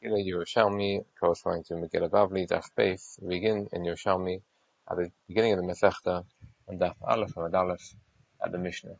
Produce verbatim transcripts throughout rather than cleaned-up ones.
Megillah Yerushalmi, corresponding to Megillah Bavli, Daf Beis, we begin in Yerushalmi at the beginning of the Masechta, and Daf Aleph and Aleph at the Mishnah.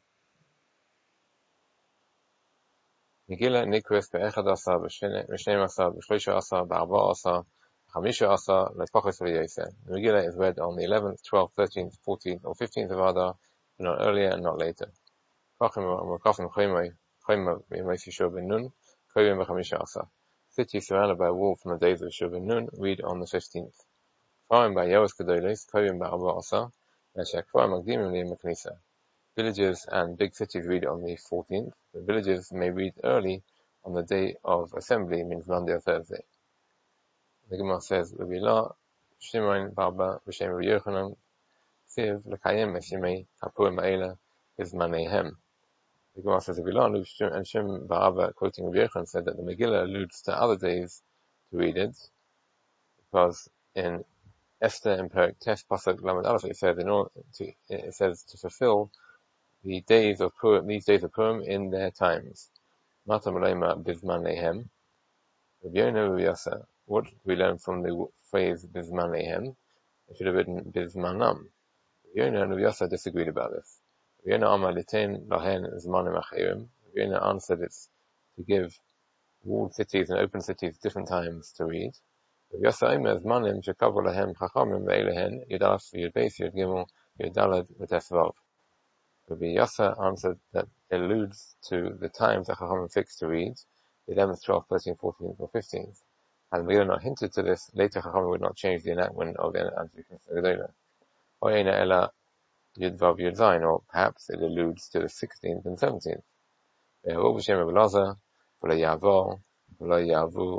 Megillah Nikris be'echad asa, b'shneim asa, b'shloisha asa, b'arba asa, b'chamisha asa, le'pachos v'yoseh. The Megillah is read on the eleventh, twelfth, thirteenth, fourteenth, or fifteenth of Adar, but not earlier and not later. Kachim u'makafim choymei, choymei v'yemei Yishuv ben Nun, koyim b'chamisha asa. City surrounded by a wall from the days of Yishuv ben Nun, read on the fifteenth. Farim by Yoas Gedolos, koyim b'arba asa, v'shakvar magdimim li'im k'nisa. Villages and big cities read on the fourteenth. The villages may read early on the day of assembly, means Monday or Thursday. The Gemara says, L'Bilah, Shimon Barba, B'Shem Rabbi Yochanan, Siv, L'Kayem Eshimei, Hapurim Ha'ela, Bizmanehem. The Gemara says, L'Bilah, and Shimon Barba, quoting Rabbi Yochanan, said that the Megillah alludes to other days to read it, because in Esther and Perek Test Pasuk Lamed Aleph, it says, in order to, it says to fulfill the days of Purim, these days of Purim in their times. Mata Malema Bizmanehem. Rabbi Yonah Rabbi Yasa. What do we learn from the phrase Bizmanehem? It should have written Bizmanam. Rabbi Yonah and Rabbi Yasa disagreed about this. Rabbi Yonah Amar Litein Lahen Zmanim Achirim. Rabbi Yonah answered it's to give walled cities and open cities different times to read. Rabbi Yasa Omer Zmanim Shekavu Lahem Chachamim Ve'elehen Yudalaf Yudbeis Yud Gimel Yudalad V'Tesvav. Rabbi Yasa answered that it alludes to the times that Chachamim fixed to read, the eleventh, twelfth, thirteenth, fourteenth, or fifteenth. And we are not hinted to this, later Chachamim would not change the enactment of the Antichris Oyena Ela Yudvav Yudzayin, or perhaps it alludes to the sixteenth and seventeenth. Be'hu b'shem Rabbi Elazar, v'lo ya'avor, v'lo ya'avu.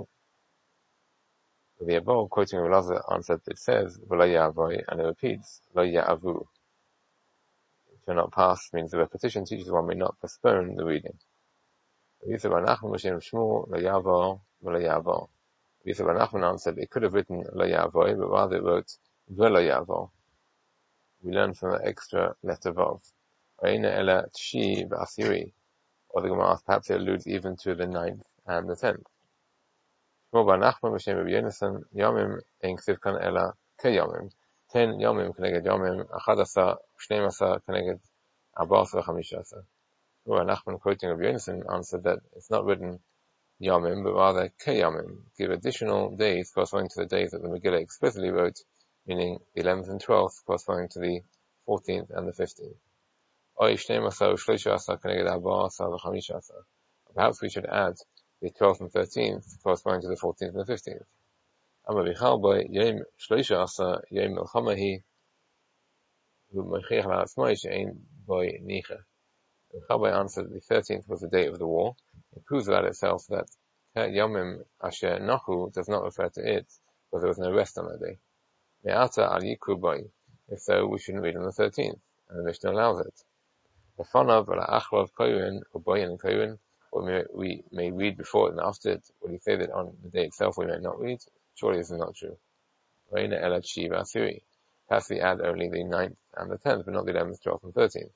Rabbi Abba, quoting Rabbi Elazar, answered that it says, v'lo ya'avor, and it repeats, lo ya'avu. Shall not pass means the repetition teaches one may not postpone the reading. Yusuf ben Nachman Moshe Shmuel lo ya'avor v'lo ya'avor. Yusuf ben Nachman answered it could have written lo ya'avor, but rather it wrote v'lo ya'avor. We learn from the extra letter vav. Oyena ela tshi v'asiri. Or the Gemara asks, perhaps it alludes even to the ninth and the tenth. Shmuel ben Nachman Moshe Rabbi Yonasan Yomim ein ksiv kan ela ke Yomim. Ten Yomim keneged Yomim, Achad Asa, Shneim Asa keneged Arba Asa v'chamisha Asa. Rabbi Nachman, quoting Rabbi Yonasan, answered that it's not written Yomim, but rather Ke Yomim, give additional days corresponding to the days that the Megillah explicitly wrote, meaning the eleventh and twelfth corresponding to the fourteenth and the fifteenth. Oy Shneim Asa u'Shloisha Asa keneged Arba Asa v'chamisha Asa. Perhaps we should add the twelfth and thirteenth corresponding to the fourteenth and the fifteenth. Amar Bichal by Yom Shloisha Asa Yom Melchamahi U'Mechiach La'atzmai She'ein Boy Nicha. Bichal answered the thirteenth was the day of the war. It proves about itself that Yomim Asher Nachu does not refer to it because there was no rest on that day. Me'ata Al Yiku Boy. If so, we shouldn't read on the thirteenth, and the Mishnah allows it. Lefanav La'achlav Koyin or Boyin Koyin, or we may read before it and after it. Would you say that on the day itself we may not read? Surely this is not true. Oyena ela tshi v'asiri. Perhaps we add only the ninth and the tenth, but not the eleventh, twelfth, and thirteenth.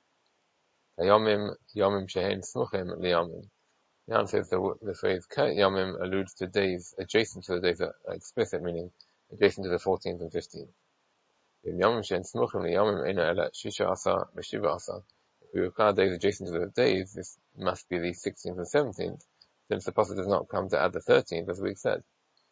Yomim, yomim shehein smuchim liyomim. The answer is the, the phrase yomim alludes to days adjacent to the days that are explicit, meaning adjacent to the fourteenth and fifteenth. Yomim shehein smuchim liyomim oyena ela shisha asa v'shiva asa. If we require days adjacent to the days, this must be the sixteenth and seventeenth, since the Apostle does not come to add the thirteenth, as we said.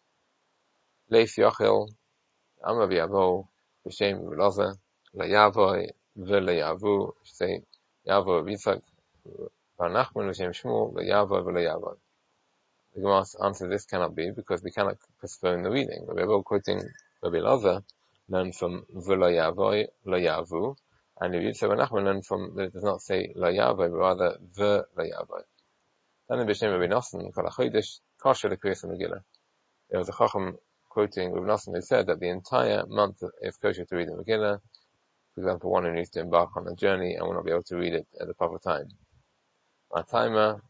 Leif Yochel, Amar V'Yavo, B'Shem V'Loza, L'Yavoi, V'Le'Yavu, say, Yavo V'Yitzak, Bar Nachman, B'Shem Shmuel, L'Yavo, V'Le'Yavo. The Gemara answers this cannot be, because we cannot postpone the reading. Rabbi Abba, quoting Rabbi Loza, learned from V'Le'Yavoi, L'Yavu, and Rabbi Yitzak Bar Nachman learned from, that it does not say L'Yavoi, but rather V'Le'Yavoi. Then in B'Shem Rabbi Nosson, Kol HaChodesh, Kasher L'Kriyas HaMegillah. There was a Chacham quoting Rabbi Nosson who said that the entire month is kosher to read the Megillah. For example, one who needs to embark on a journey and will not be able to read it at the proper time. And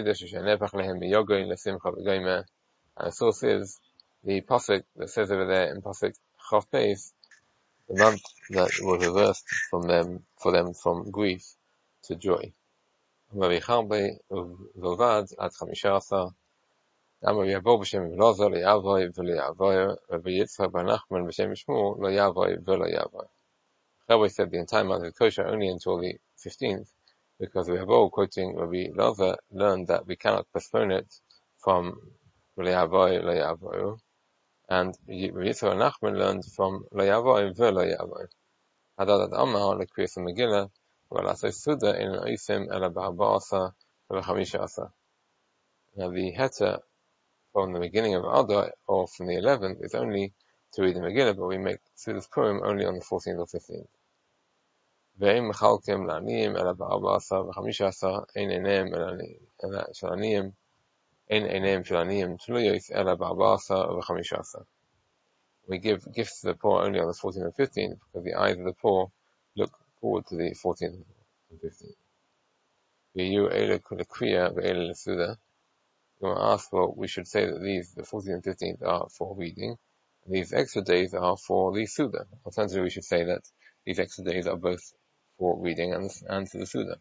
the source is the pasuk that says over there in pasuk Chav Beis, the month that was reversed from them for them from grief to joy. Amar Yavo b'Shem Elazar le'Yavai v'le'Yavai, Rabbi Yitzchak bar Nachman b'Shem Shmuel le'Yavai v'le'Yavai. Chabad said the entire month is kosher only until the fifteenth, because we have all, quoting Rabbi Elazar, learned that we cannot postpone it from le'Yavai le'Yavai, and Rabbi Yitzchak bar Nachman learned from le'Yavai v'le'Yavai. Hadadat Amar le'Kriyas Megillah v'Lasei Suda in Oisim ela b'Arba'asa v'Chamisha Asa. Now the heter from the beginning of Adar, or from the eleventh, is only to read the Megillah, but we make Sudas Purim only on the fourteenth or fifteenth. Ve'im Mechalkim La'aniyim Ela Ba'arba Asar V'Chamisha Asar Ein Einayim Ela Shel Aniyim Ein Einayim Shel Aniyim Tluyois Ela Ba'arba Asar V'Chamisha Asar. We give gifts to the poor only on the fourteenth and fifteenth, because the eyes of the poor look forward to the fourteenth and fifteenth. Ve'yu Eile Kulakriya Ve'eile L'Suda. You want to ask, well, we should say that these, the fourteenth and fifteenth, are for reading, and these extra days are for the Suda. Alternatively, we should say that these extra days are both for reading and, and for the Suda.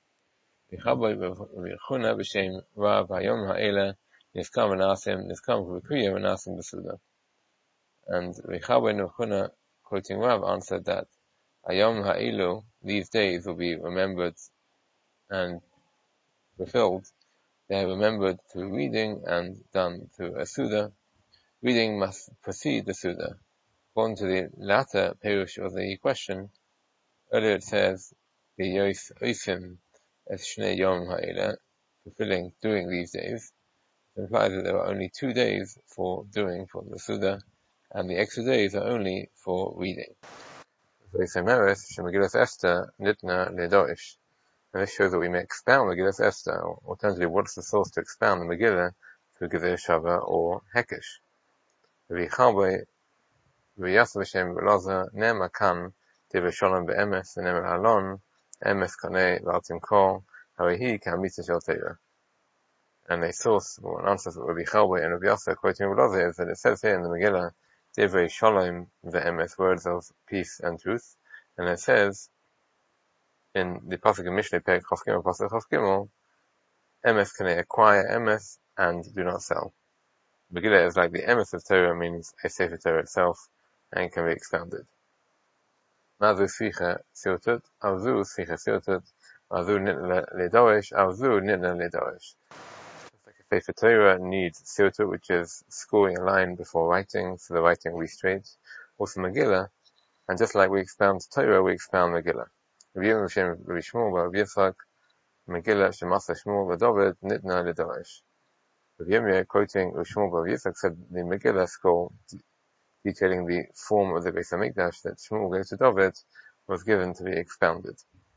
And Rechabai quoting Rav, answered that Ayom Ha'ilu, these days will be remembered and fulfilled. They are remembered through reading and done through a Suda. Reading must precede the Suda. According to the latter perush of the question, earlier it says, V'yois oisim es shnei yom ha'ela, fulfilling, doing these days. It implies that there are only two days for doing, for the Suda, and the extra days are only for reading. V'yisemeres shemegillas Esther nitna ledoish. And this shows that we may expound Megillas Esther, or alternatively, what's the source to expound the Megillah through Gezei Shava or Hekesh. V'yichabe v'yasa b'Shem Elazar nema kan tive sholem be'emes v'nem halon emes kanei v'altim kol harihi k'hamitzah shel Torah. And a source, or an answer to Rabbi Chalbe and Rabbi Yasa quoting Elazar is that it says here in the Megillah divrei sholem ve'emes, words of peace and truth, and it says in the pasuk of Mishlei Perek Chaf Gimel, pasuk Chaf Gimel, emes kanei, acquire emes and do not sell. Megillah is like the emes of Torah, means a Sefer Torah itself, and can be expounded. Mazu sficha siltut, avzu sficha siltut, avzu nitna ledoresh, avzu nitna ledoresh. Just like a Sefer Torah needs siltut, which is scoring a line before writing, so the writing will be straight. Also Megillah, and just like we expound Torah, we expound Megillah. Rabbi Yom Rabbi Shmuel, Rabbi Yitzchak, Megillah Shemasa Shmuel v'Dovid Nitna L'Doresh. Rabbi Yom quoting Rabbi Shmuel, Rabbi Yitzchak, said the Megillah scroll detailing the form of the Beis Hamikdash that Shmuel gave to David was given to be expounded.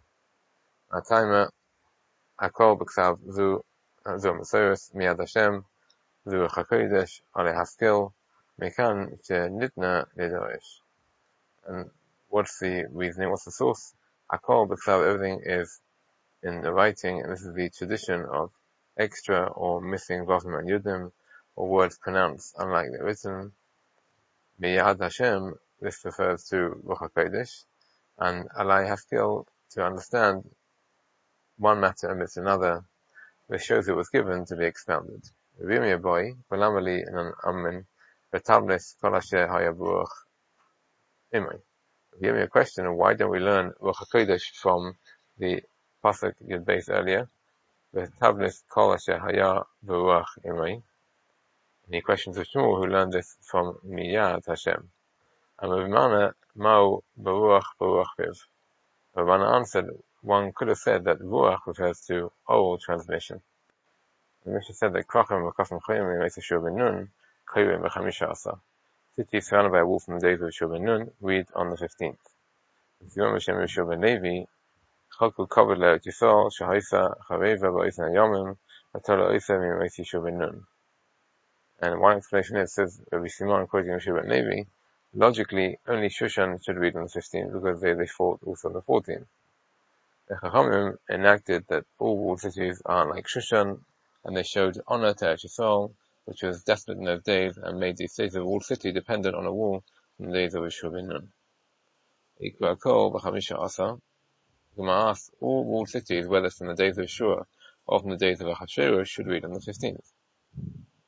Ataima Akol B'Ksav Zu Zu Mesoros Miyad Hashem Zu Chakodesh Ale Haskel Mekan She Nitna L'Doresh. And what's the reasoning? What's the source? Akol B'Ksav, everything is in the writing, and this is the tradition of extra or missing Vavim and Yudim, or words pronounced unlike they're written. Miyad Hashem, this refers to Ruach HaKodesh, and Alai Haskel, to understand one matter amidst another. This shows it was given to be expounded. V'yim boy, v'lamali in an amen, v'tablis kol asher haya b'ruach imay. Give me a question of why don't we learn Ruach HaKodesh from the pasuk Yud Beis earlier, the Tablis Kol Asher Haya V'Ruach Imay. And he questions of Shmuel, who learned this from Miyad Hashem. And Ravimana Ma'u B'Ruach B'Ruach Viv. Ravimana answered, one could have said that Ruach refers to oral transmission. The Mishnah said that Krachim V'Kafim Choyim Yisrael Shur Ben Nun Choyim V'Chamisha Asa. City surrounded by a wall from the days of Shur Ben Nun, read on the fifteenth. Yom Hashem Shur Ben Levi, Chalku Kavod Le'Eretz Yisrael, Shahaisa Chaveva Ba'Oisen HaYomim, Atola Oisa Mimesi Shur Ben Nun. And one explanation is, says Rabbi Simon quoting Shur Ben Levi, logically only Shushan should read on the fifteenth because they, they fought also on the fourteenth. The Chachamim enacted that all walled cities are like Shushan, and they showed honor to Eretz Yisrael, which was desolate in those days, and made the state of a walled city dependent on a wall from the days of Shur Ben Nun. Ikra Kol B'Chamisha Asa. Gemara asks, all walled cities, whether from the days of Shur or from the days of Achashverosh, should read on the fifteenth.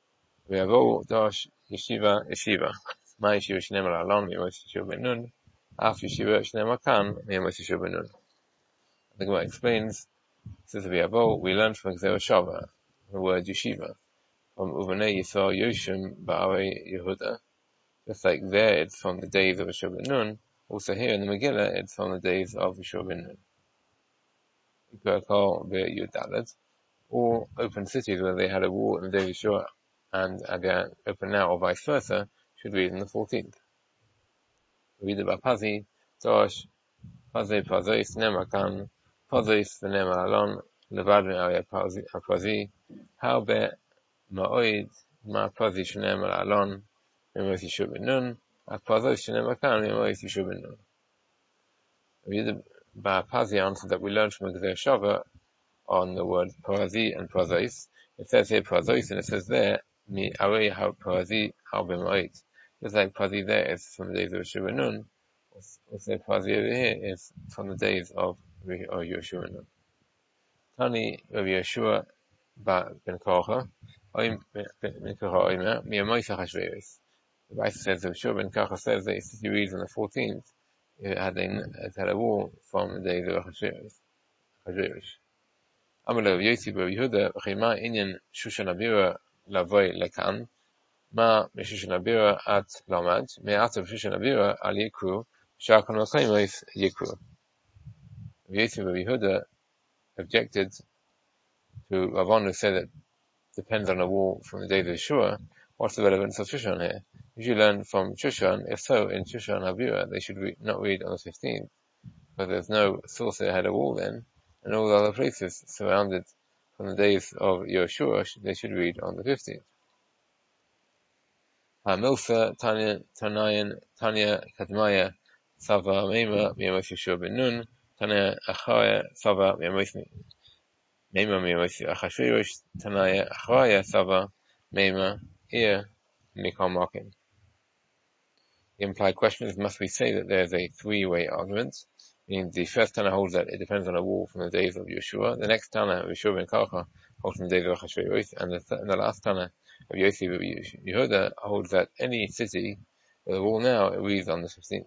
ויבואו דוש ישיבה ישיבה. מה ישיבה שנאמר אלון מימוס ישיבה בן נון, אף ישיבה שנאמר כאן מימוס ישיבה בן נון. The Gemara explains, says V'yavo, we learned from Gzera Shava, the word yeshiva, from Uvanei Yisrael Yoshim Ba'arei Yehuda. Just like there it's from the days of Yeshua ben Nun, also here in the Megillah it's from the days of Yeshua ben Nun. Yikrakal Ve'yudalet, all open cities where they had a war in the day of Yeshua, and again open now or vice versa, should read in the fourteenth. Read about Pazi, Tosh, Pazi Pazois Nemakan, Pazois V'Nemar Alon, Levad Me'ari HaPazi, how be Ma'oid Ma Pazi Sh'Nemar Alon, Me'mois Yeshua ben Nun, HaPazois Sh'Nemar Kan, Me'mois Yeshua ben Nun. Read about Pazi answer that we learned from the Gzera Shava on the word Pazi and Pazois. It says here Pazois and it says there, Mi Arei HaPazi How Be Ma'oid. Just like Pazi there is from the days of Yeshua ben Nun, also Pazi over here is from the days of Yeshua ben Nun. Tani Rabbi Yeshua ben Korcha, Oim ben Korcha Oimer, Miyamois HaChashverosh. The Bible says that Yeshua ben Korcha says that if he reads on the fourteenth, it had a, it had a war from the days of Achashverosh. Amar Rav Yossi bar Yehuda, V'chima inyan Shushan Abira lavoi lekan, ma Shushan Abira at lamad, me'atav Shushan Abira al yikru, shar kon makoimos yikru. Rav Yossi bar Yehuda objected to Ravon who said that depends on a war from the days of Yeshua. What's the relevance of Shushan here? If you learn from Shushan, if so, in Shushan Habira, they should read, not read on the fifteenth, because there's no source that had a wall then, and all the other places surrounded from the days of Yeshua, they should read on the fifteenth. Ha-Milsa, Tanya, Tanayan, Tanya, Kadmaya, Sava, Meima, Miyamos Yeshua ben Nun, Tanya, Achaya, Sava, Miyamos Meima, Miyamos Achashverosh, Tanya, Achaya, Sava, Meima, Ear, Mikal Markin. The implied question is, must we say that there is a three-way argument? Meaning the first Tana holds that it depends on a war from the days of Yeshua. The next Tana, Yeshua ben Korcha, holds from the days of Achashverosh, and the, th- and the last Tana of Yossi ben Yehuda holds that any city with a wall now it reads on the fifteenth.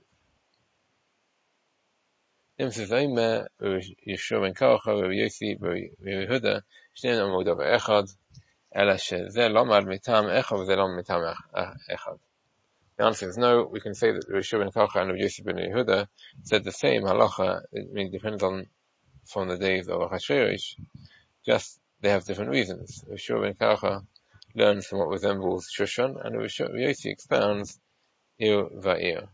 Yossi ben Korcha, Yossi ben Yehuda, Shnein Amod Davar Echad, Ela shezeh lomad mitam echad v'zeh lom mitam echad. The answer is no. We can say that Yeshua ben Korcha and Yossi ben Yehuda said the same halacha. It means depends on from the days of Achashverosh. Just they have different reasons. Yeshua ben Korcha learns from what resembles Shushan, and Yossi expounds Ir va'ir.